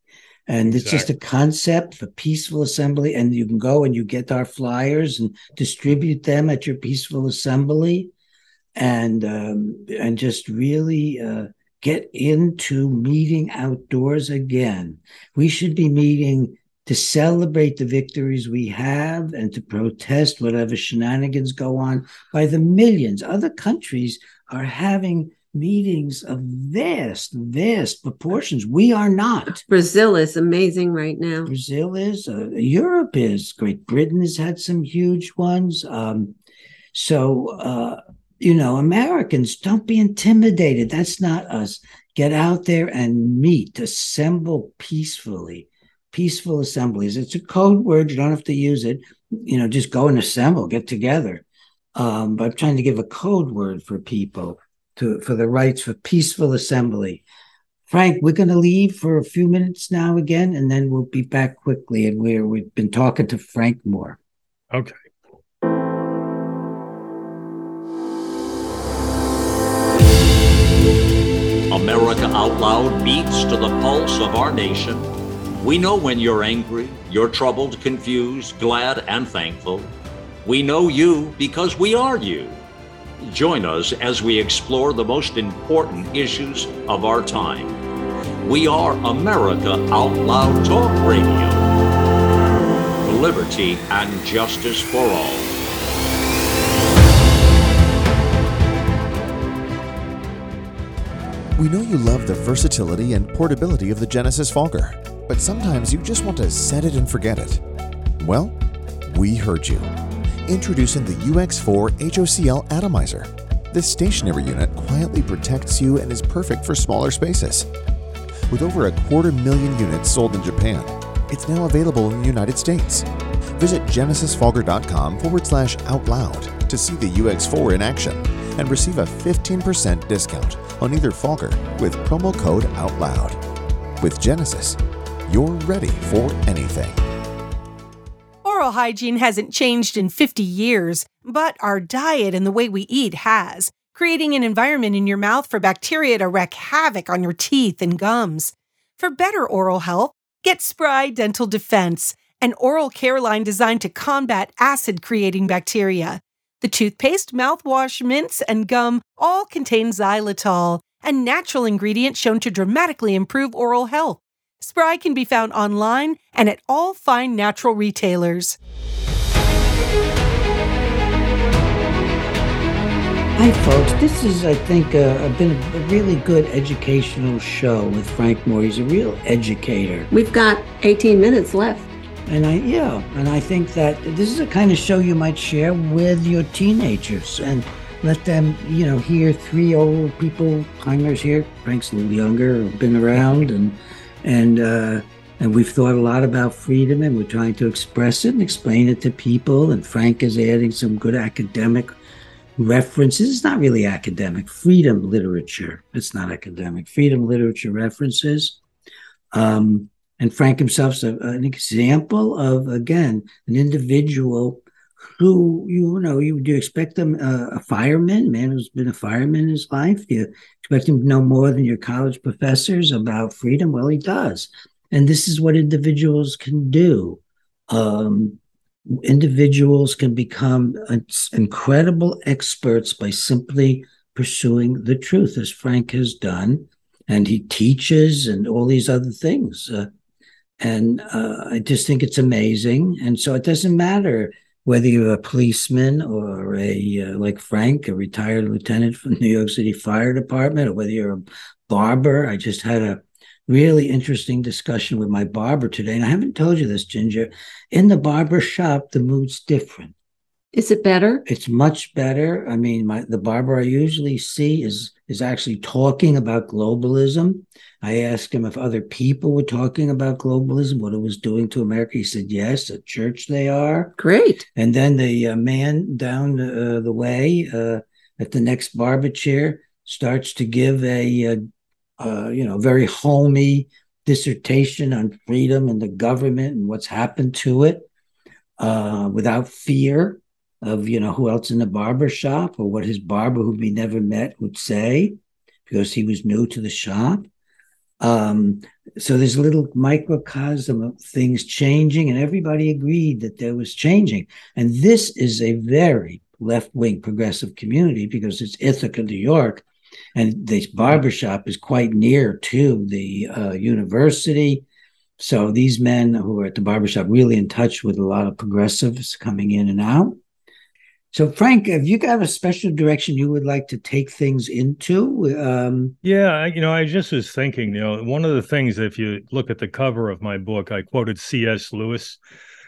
And Exactly. It's just a concept for peaceful assembly. And you can go and you get our flyers and distribute them at your peaceful assembly, and um, and just really uh, get into meeting outdoors again. We should be meeting to celebrate the victories we have and to protest whatever shenanigans go on by the millions. Other countries are having meetings of vast, vast proportions. We are not. Brazil is amazing right now. Brazil is. Uh, Europe is. Great Britain has had some huge ones. Um, so, uh, you know, Americans, don't be intimidated. That's not us. Get out there and meet, assemble peacefully. Peaceful assemblies. It's a code word. You don't have to use it. You know, just go and assemble, get together. Um, but I'm trying to give a code word for people to for the rights for peaceful assembly. Frank, we're going to leave for a few minutes now again, and then we'll be back quickly. And we're we've been talking to Frank Moore. Okay. America Out Loud beats to the pulse of our nation. We know when you're angry, you're troubled, confused, glad, and thankful. We know you because we are you. Join us as we explore the most important issues of our time. We are America Out Loud Talk Radio. Liberty and justice for all. We know you love the versatility and portability of the Genesis Fogger, but sometimes you just want to set it and forget it. Well, we heard you. Introducing the U X four H O C L Atomizer. This stationary unit quietly protects you and is perfect for smaller spaces. With over a quarter million units sold in Japan, it's now available in the United States. Visit genesisfogger.com forward slash out loud to see the U X four in action and receive a fifteen percent discount on either Fogger with promo code OUTLOUD. With Genesis, you're ready for anything. Oral hygiene hasn't changed in fifty years, but our diet and the way we eat has, creating an environment in your mouth for bacteria to wreak havoc on your teeth and gums. For better oral health, get Spry Dental Defense, an oral care line designed to combat acid-creating bacteria. The toothpaste, mouthwash, mints, and gum all contain xylitol, a natural ingredient shown to dramatically improve oral health. Spry can be found online and at all fine natural retailers. Hi, folks. This is, I think, uh, been a really good educational show with Frank Moore. He's a real educator. We've got eighteen minutes left. And I, yeah, and I think that this is a kind of show you might share with your teenagers and let them, you know, hear three old people, timers here. Frank's a little younger, been around, and and uh, and we've thought a lot about freedom, and we're trying to express it and explain it to people. And Frank is adding some good academic references. It's not really academic. Freedom literature. It's not academic. Freedom literature references. Um, And Frank himself's a, an example of, again, an individual who, you know, you do you expect them, uh, a fireman, man who's been a fireman in his life? Do you expect him to know more than your college professors about freedom? Well, he does. And this is what individuals can do. Um, individuals can become incredible experts by simply pursuing the truth, as Frank has done. And he teaches and all these other things. Uh, And uh, I just think it's amazing. And so it doesn't matter whether you're a policeman or a, uh, like Frank, a retired lieutenant from the New York City Fire Department, or whether you're a barber. I just had a really interesting discussion with my barber today. And I haven't told you this, Ginger. In the barber shop, the mood's different. Is it better? It's much better. I mean, my, the barber I usually see is is actually talking about globalism. I asked him if other people were talking about globalism, what it was doing to America. He said, yes, at church they are. Great. And then the uh, man down uh, the way uh, at the next barber chair starts to give a, uh, uh, you know, very homey dissertation on freedom and the government and what's happened to it uh, without fear of, you know, who else in the barber shop or what his barber, whom he never met, would say, because he was new to the shop. Um, so there's a little microcosm of things changing, and everybody agreed that there was changing. And this is a very left-wing progressive community because it's Ithaca, New York, and this barbershop is quite near to the uh, university. So these men who are at the barbershop really in touch with a lot of progressives coming in and out. So, Frank, have you got a special direction you would like to take things into? Um, yeah, you know, I just was thinking, you know, one of the things, if you look at the cover of my book, I quoted C S Lewis.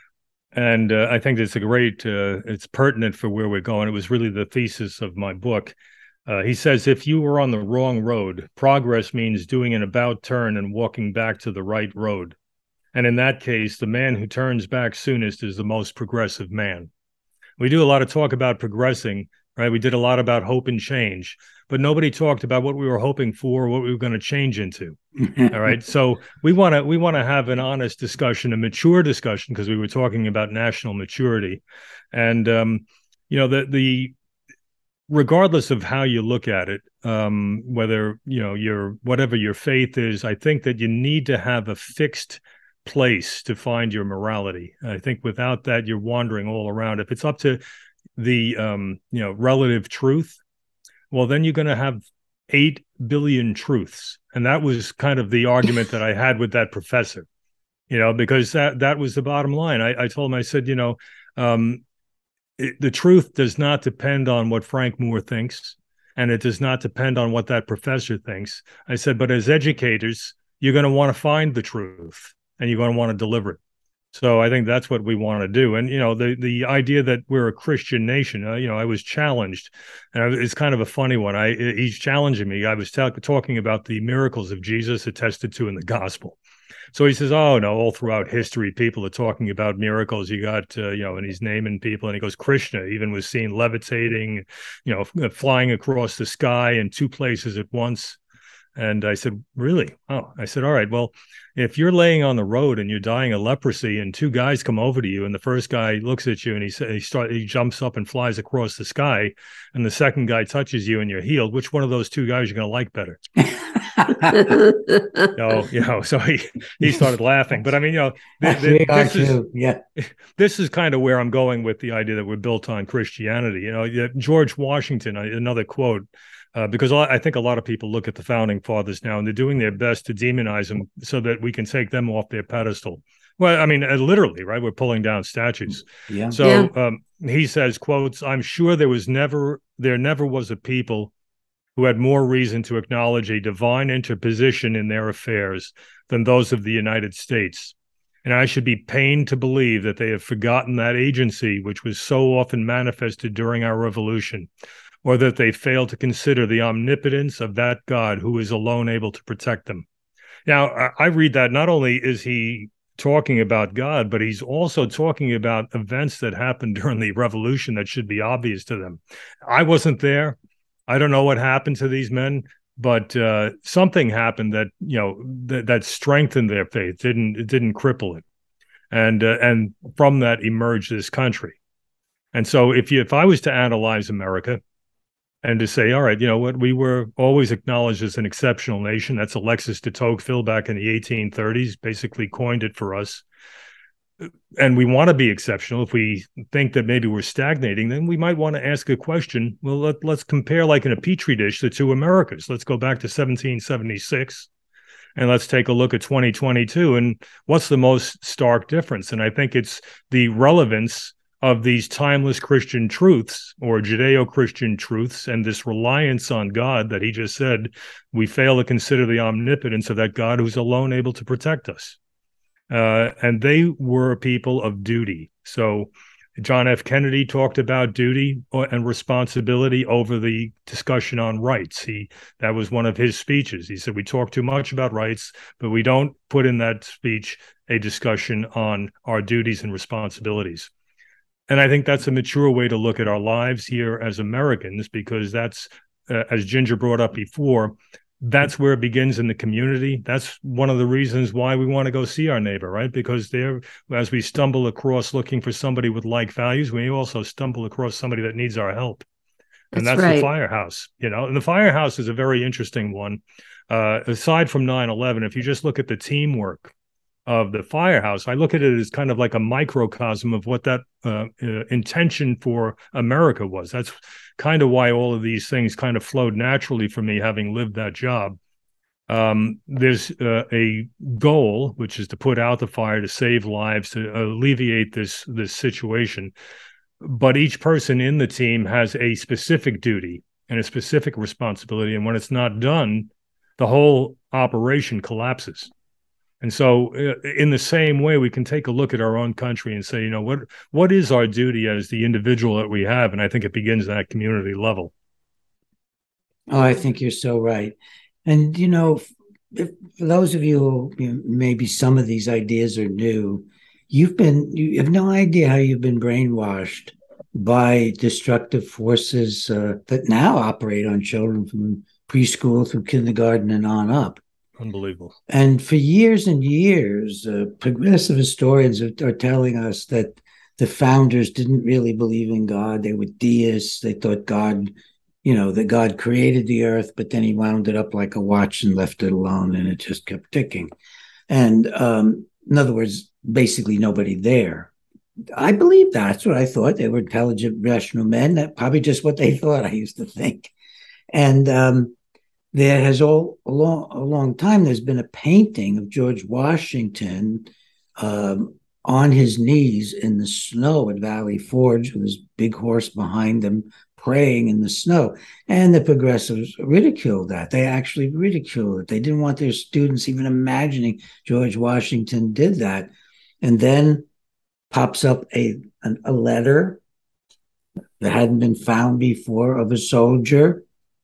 And uh, I think it's a great, uh, it's pertinent for where we're going. It was really the thesis of my book. Uh, he says, if you were on the wrong road, progress means doing an about turn and walking back to the right road. And in that case, the man who turns back soonest is the most progressive man. We do a lot of talk about progressing, right? We did a lot about hope and change, but nobody talked about what we were hoping for, what we were going to change into. All right. So we want to we want to have an honest discussion, a mature discussion, because we were talking about national maturity. And, um, you know, the the regardless of how you look at it, um, whether, you know, your whatever your faith is, I think that you need to have a fixed place to find your morality. I think without that, you're wandering all around. If it's up to the, um, you know, relative truth, well, then you're going to have eight billion truths. And that was kind of the argument that I had with that professor, you know, because that, that was the bottom line. I, I told him, I said, you know, um, it, the truth does not depend on what Frank Moore thinks, and it does not depend on what that professor thinks. I said, but as educators, you're going to want to find the truth, and you're going to want to deliver it. So I think that's what we want to do. And, you know, the the idea that we're a Christian nation, uh, you know, I was challenged, and I, it's kind of a funny one. I He's challenging me. I was t- talking about the miracles of Jesus attested to in the gospel. So he says, oh, no, all throughout history, people are talking about miracles. You got, uh, you know, and he's naming people. And he goes, Krishna even was seen levitating, you know, flying across the sky in two places at once. And I said, really? Oh, I said, all right, well, if you're laying on the road and you're dying of leprosy and two guys come over to you and the first guy looks at you and he he, start, he jumps up and flies across the sky and the second guy touches you and you're healed, which one of those two guys you're going to like better? No, you know, so he, he started laughing. But I mean, you know, th- th- this, is, yeah. this is kind of where I'm going with the idea that we're built on Christianity. You know, George Washington, another quote, Uh, because I think a lot of people look at the founding fathers now and they're doing their best to demonize them so that we can take them off their pedestal. Well, I mean, uh, literally, right? We're pulling down statues. Yeah. So Yeah. Um, he says, quotes, I'm sure there was never, there never was a people who had more reason to acknowledge a divine interposition in their affairs than those of the United States. And I should be pained to believe that they have forgotten that agency which was so often manifested during our revolution, or that they fail to consider the omnipotence of that God who is alone able to protect them. Now, I read that not only is he talking about God, but he's also talking about events that happened during the revolution that should be obvious to them. I wasn't there. I don't know what happened to these men, but uh, something happened that, you know, th- that strengthened their faith, didn't it didn't cripple it. And uh, and from that emerged this country. And so if you if I was to analyze America, and to say, all right, you know what, we were always acknowledged as an exceptional nation. That's Alexis de Tocqueville back in the eighteen thirties, basically coined it for us. And we want to be exceptional. If we think that maybe we're stagnating, then we might want to ask a question. Well, let, let's compare, like in a petri dish, the two Americas. Let's go back to seventeen seventy-six and let's take a look at twenty twenty-two. And what's the most stark difference? And I think it's the relevance of these timeless Christian truths or Judeo-Christian truths and this reliance on God that he just said, we fail to consider the omnipotence of that God who's alone able to protect us. Uh, and they were people of duty. So John F. Kennedy talked about duty and responsibility over the discussion on rights. He that was one of his speeches. He said, we talk too much about rights, but we don't put in that speech a discussion on our duties and responsibilities. And I think that's a mature way to look at our lives here as Americans, because that's, uh, as Ginger brought up before, that's where it begins in the community. That's one of the reasons why we want to go see our neighbor, right? Because there, as we stumble across looking for somebody with like values, we also stumble across somebody that needs our help. And that's, that's right. the firehouse, you know, and the firehouse is a very interesting one. Uh, aside from nine eleven, if you just look at the teamwork of the firehouse, I look at it as kind of like a microcosm of what that uh, uh, intention for America was. That's kind of why all of these things kind of flowed naturally for me, having lived that job. Um, there's uh, a goal, which is to put out the fire, to save lives, to alleviate this this situation. But each person in the team has a specific duty and a specific responsibility. And when it's not done, the whole operation collapses. And so uh, in the same way, we can take a look at our own country and say, you know, what what is our duty as the individual that we have? And I think it begins at that community level. Oh, I think you're so right. And, you know, if, for those of you who, you know, maybe some of these ideas are new, you've been, you have no idea how you've been brainwashed by destructive forces uh, that now operate on children from preschool through kindergarten and on up. Unbelievable. And for years and years, uh, progressive historians are, are telling us that the founders didn't really believe in God. They were deists. They thought God, you know, that God created the earth, but then he wound it up like a watch and left it alone, and it just kept ticking. And um, in other words, basically nobody there. I believe that's what I thought. They were intelligent, rational men. That's probably just what they thought, I used to think. And um, there has all a long, a long time, there's been a painting of George Washington um, on his knees in the snow at Valley Forge with his big horse behind him, praying in the snow. And the progressives ridiculed that. They actually ridiculed it. They didn't want their students even imagining George Washington did that. And then pops up a, a letter that hadn't been found before of a soldier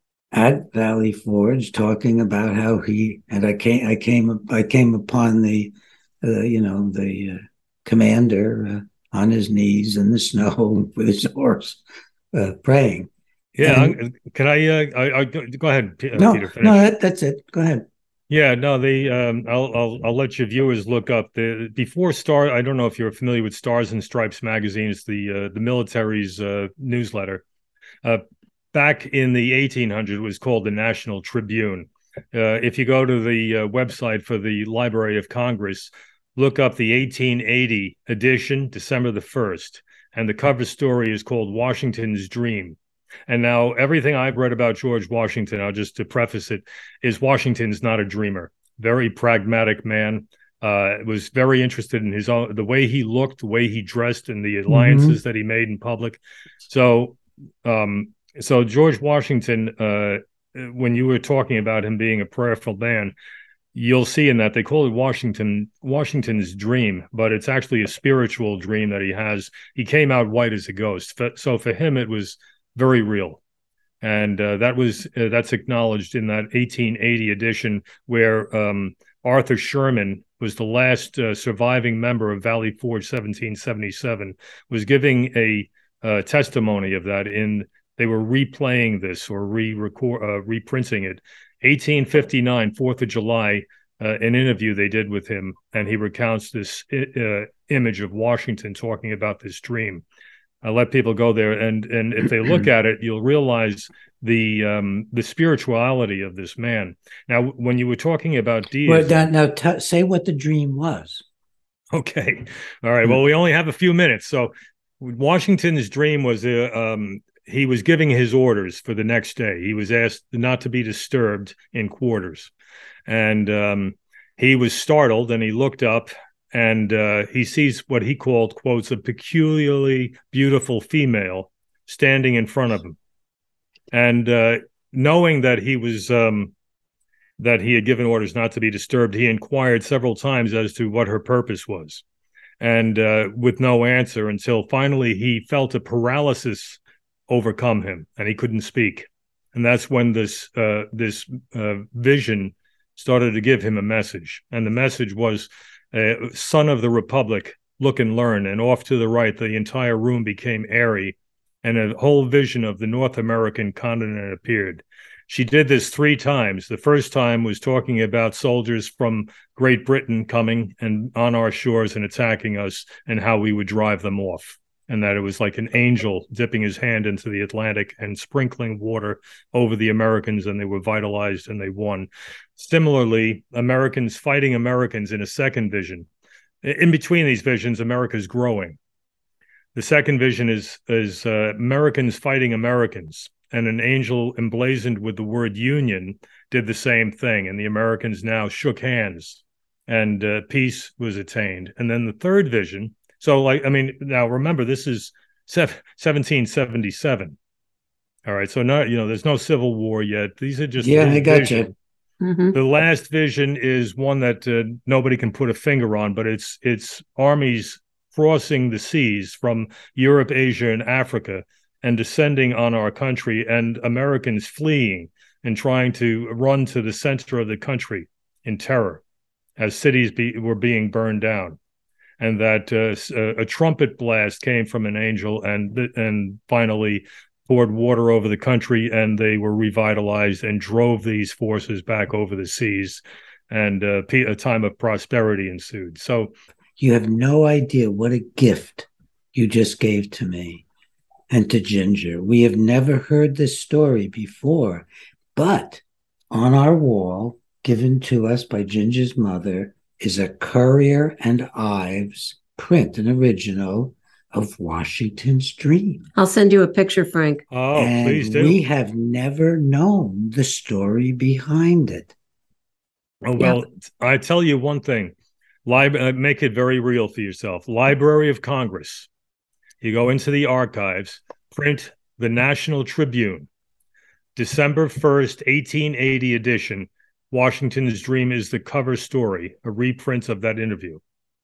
at Valley Forge talking about how he, and I came, I came, I came upon the, uh, you know, the uh, commander uh, on his knees in the snow with his horse. Uh, praying. Yeah, and, can I, uh, I, I? Go ahead, Peter. No, finish. no, that, that's it. Go ahead. Yeah, no, they. Um, I'll, I'll, I'll let your viewers look up the before Star. I don't know if you're familiar with Stars and Stripes magazine. It's the uh, the military's uh, newsletter. Uh, back in the eighteen hundreds, it was called the National Tribune. Uh, if you go to the uh, website for the Library of Congress, look up the eighteen eighty edition, December the first. And the cover story is called Washington's Dream. And now everything I've read about George Washington, I'll just to preface it, is Washington's not a dreamer. Very pragmatic man. Uh, was very interested in his own, the way he looked, the way he dressed, and the alliances mm-hmm. that he made in public. So, um, so George Washington, uh, when you were talking about him being a prayerful man, you'll see in that they call it Washington, Washington's dream, but it's actually a spiritual dream that he has. He came out white as a ghost. So for him, it was very real. And uh, that was, uh, that's acknowledged in that eighteen eighty edition where um, Arthur Sherman was the last uh, surviving member of Valley Forge seventeen seventy-seven, was giving a uh, testimony of that in, they were replaying this or re-record, uh, reprinting it. eighteen fifty-nine, fourth of July, uh, an interview they did with him, and he recounts this uh, image of Washington talking about this dream. I let people go there, and and if they look at it, you'll realize the um, the spirituality of this man. Now, when you were talking about deism, well, now, now t- say what the dream was. Okay, all right. Well, we only have a few minutes, so Washington's dream was uh, um, he was giving his orders for the next day. He was asked not to be disturbed in quarters. And um, he was startled, and he looked up, and uh, he sees what he called, quotes, a peculiarly beautiful female standing in front of him. And uh, knowing that he was um, that he had given orders not to be disturbed, he inquired several times as to what her purpose was. And uh, with no answer, until finally he felt a paralysis overcome him, and he couldn't speak. And that's when this uh, this uh, vision started to give him a message. And the message was, uh, son of the Republic, look and learn. And off to the right, the entire room became airy, and a whole vision of the North American continent appeared. She did this three times. The first time was talking about soldiers from Great Britain coming and on our shores and attacking us, and how we would drive them off. and that it was like an angel dipping his hand into the Atlantic and sprinkling water over the Americans, and they were vitalized and they won. Similarly, Americans fighting Americans in a second vision. In between these visions, America's growing. The second vision is, is uh, Americans fighting Americans, and an angel emblazoned with the word union did the same thing, and the Americans now shook hands, and uh, peace was attained. And then the third vision, so like, I mean, now remember, this is seventeen seventy-seven. All right, so no, you know, there's no Civil War yet. These are just yeah, I got vision. you. Mm-hmm. The last vision is one that uh, nobody can put a finger on, but it's it's armies crossing the seas from Europe, Asia, and Africa, and descending on our country, and Americans fleeing and trying to run to the center of the country in terror as cities be, were being burned down. And that uh, a, a trumpet blast came from an angel and and finally poured water over the country, and they were revitalized and drove these forces back over the seas, and uh, a time of prosperity ensued. So you have no idea what a gift you just gave to me and to Ginger. We have never heard this story before, but on our wall, given to us by Ginger's mother, is a Currier and Ives print, an original of Washington's Dream. I'll send you a picture, Frank. Oh, and please do. We have never known the story behind it. Oh, well, yep. I tell you one thing. Lib- uh, make it very real for yourself. Library of Congress. You go into the archives, print the National Tribune, December first, eighteen eighty edition. Washington's Dream is the cover story, a reprint of that interview.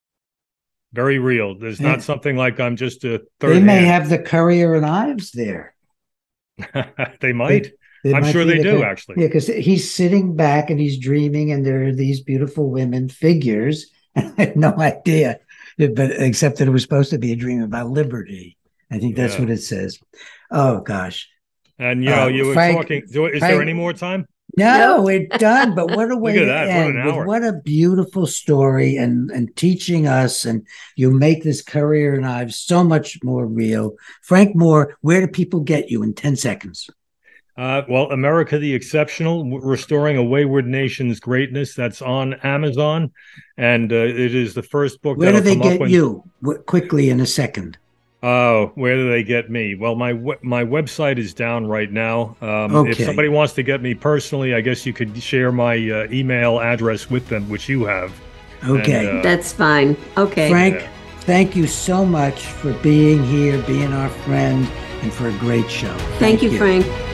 Very real. There's not yeah. something like I'm just a third They may hand. have the Currier and Ives there. They might. They, they I'm might sure they the, do, actually. Yeah, because he's sitting back and he's dreaming, and there are these beautiful women figures. I had no idea, but except that it was supposed to be a dream about liberty. I think that's yeah. what it says. Oh, gosh. And, you know, uh, you were Frank, talking. Is Frank, there any more time? No, we're done. But what a way Look at to that. end. What an hour. What a beautiful story, and, and teaching us, and you make this Currier and Ives so much more real. Frank Moore, where do people get you in ten seconds? Uh, well, America the Exceptional, Restoring a Wayward Nation's Greatness. That's on Amazon, and uh, it is the first book. Where do they come get up when... you? W- quickly in a second. Oh, where do they get me? Well, my my website is down right now. Um, okay. If somebody wants to get me personally, I guess you could share my uh, email address with them, which you have. Okay. And, uh, That's fine. Okay. Frank, yeah. thank you so much for being here, being our friend, and for a great show. Thank, thank you, you, Frank.